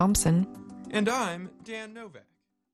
Thompson. And I'm Dan Novak.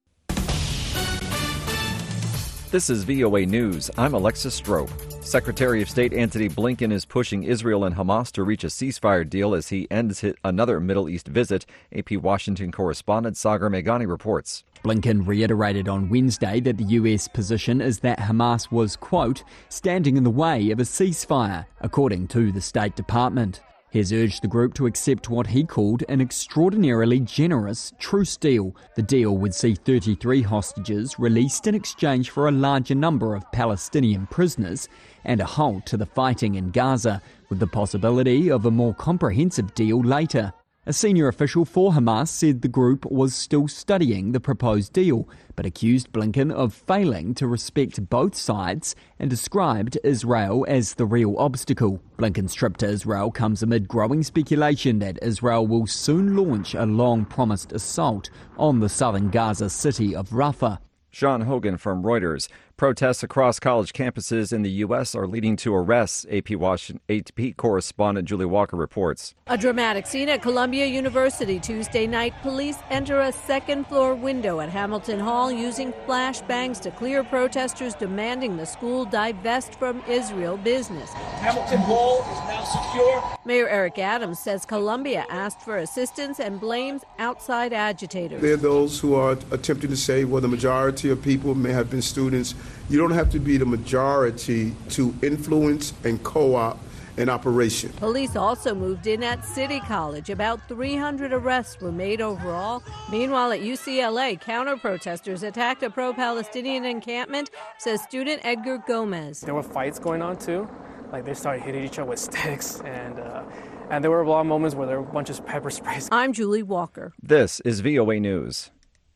This is VOA News. I'm Alexis Strope. Secretary of State Antony Blinken is pushing Israel and Hamas to reach a ceasefire deal as he ends another Middle East visit. AP Washington correspondent Sagar Meghani reports. Blinken reiterated on Wednesday that the US position is that Hamas was, quote, standing in the way of a ceasefire, according to the State Department. He has urged the group to accept what he called an extraordinarily generous truce deal. The deal would see 33 hostages released in exchange for a larger number of Palestinian prisoners and a halt to the fighting in Gaza, with the possibility of a more comprehensive deal later. A senior official for Hamas said the group was still studying the proposed deal, but accused Blinken of failing to respect both sides and described Israel as the real obstacle. Blinken's trip to Israel comes amid growing speculation that Israel will soon launch a long-promised assault on the southern Gaza city of Rafah. Sean Hogan from Reuters. Protests across college campuses in the U.S. are leading to arrests, AP correspondent Julie Walker reports. A dramatic scene at Columbia University Tuesday night. Police enter a second-floor window at Hamilton Hall using flashbangs to clear protesters demanding the school divest from Israel business. Hamilton Hall is now secure. Mayor Eric Adams says Columbia asked for assistance and blames outside agitators. There are those who are attempting to say, well, the majority of people may have been students. You don't have to be the majority to influence and co-op an operation. Police also moved in at City College. About 300 arrests were made overall. Meanwhile, at UCLA, counter-protesters attacked a pro-Palestinian encampment, says student Edgar Gomez. There were fights going on, too. Like, they started hitting each other with sticks, and there were a lot of moments where there were a bunch of pepper sprays. I'm Julie Walker. This is VOA News.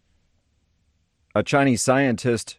A Chinese scientist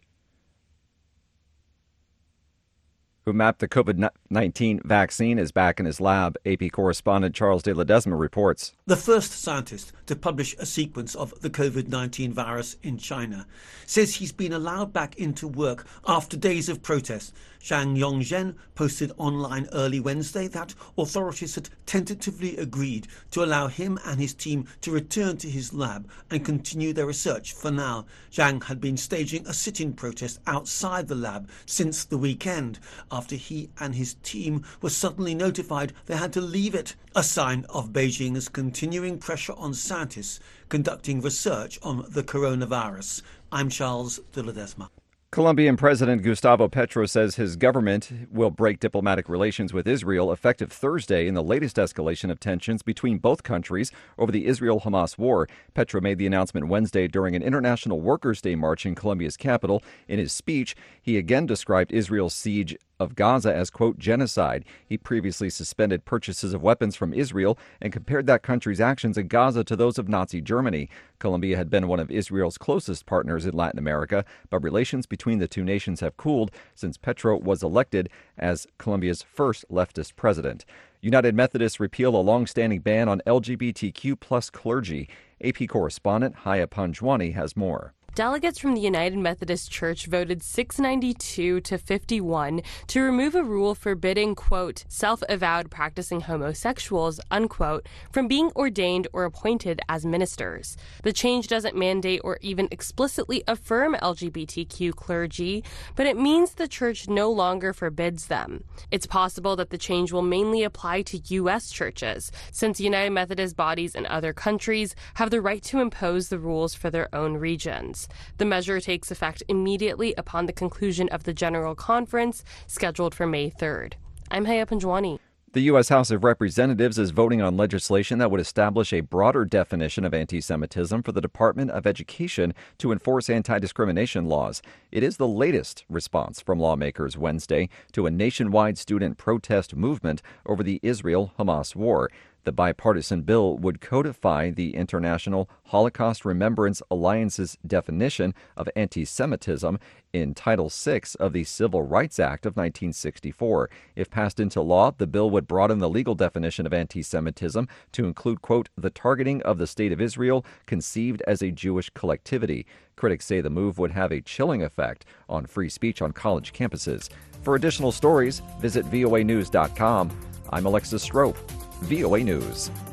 who mapped the COVID-19 vaccine is back in his lab. AP correspondent Charles de Ledesma reports. The first scientist to publish a sequence of the COVID-19 virus in China says he's been allowed back into work after days of protests. Zhang Yongzhen posted online early Wednesday that authorities had tentatively agreed to allow him and his team to return to his lab and continue their research for now. Zhang had been staging a sit-in protest outside the lab since the weekend after he and his team were suddenly notified they had to leave it, a sign of Beijing's continuing pressure on scientists conducting research on the coronavirus. I'm Charles de Ledesma. Colombian President Gustavo Petro says his government will break diplomatic relations with Israel effective Thursday in the latest escalation of tensions between both countries over the Israel-Hamas war. Petro made the announcement Wednesday during an International Workers' Day march in Colombia's capital. In his speech, he again described Israel's siege of Gaza as, quote, genocide. He previously suspended purchases of weapons from Israel and compared that country's actions in Gaza to those of Nazi Germany. Colombia had been one of Israel's closest partners in Latin America, but relations between the two nations have cooled since Petro was elected as Colombia's first leftist president. United Methodists repeal a long-standing ban on LGBTQ plus clergy. AP correspondent Haya Panjwani has more. Delegates from the United Methodist Church voted 692 to 51 to remove a rule forbidding, quote, self-avowed practicing homosexuals, unquote, from being ordained or appointed as ministers. The change doesn't mandate or even explicitly affirm LGBTQ clergy, but it means the church no longer forbids them. It's possible that the change will mainly apply to U.S. churches, since United Methodist bodies in other countries have the right to impose the rules for their own regions. The measure takes effect immediately upon the conclusion of the General Conference, scheduled for May 3rd. I'm Haya Panjwani. The U.S. House of Representatives is voting on legislation that would establish a broader definition of anti-Semitism for the Department of Education to enforce anti-discrimination laws. It is the latest response from lawmakers Wednesday to a nationwide student protest movement over the Israel-Hamas war. The bipartisan bill would codify the International Holocaust Remembrance Alliance's definition of anti-Semitism in Title VI of the Civil Rights Act of 1964. If passed into law, the bill would broaden the legal definition of anti-Semitism to include, quote, the targeting of the State of Israel conceived as a Jewish collectivity. Critics say the move would have a chilling effect on free speech on college campuses. For additional stories, visit voanews.com. I'm Alexis Strope. VOA News.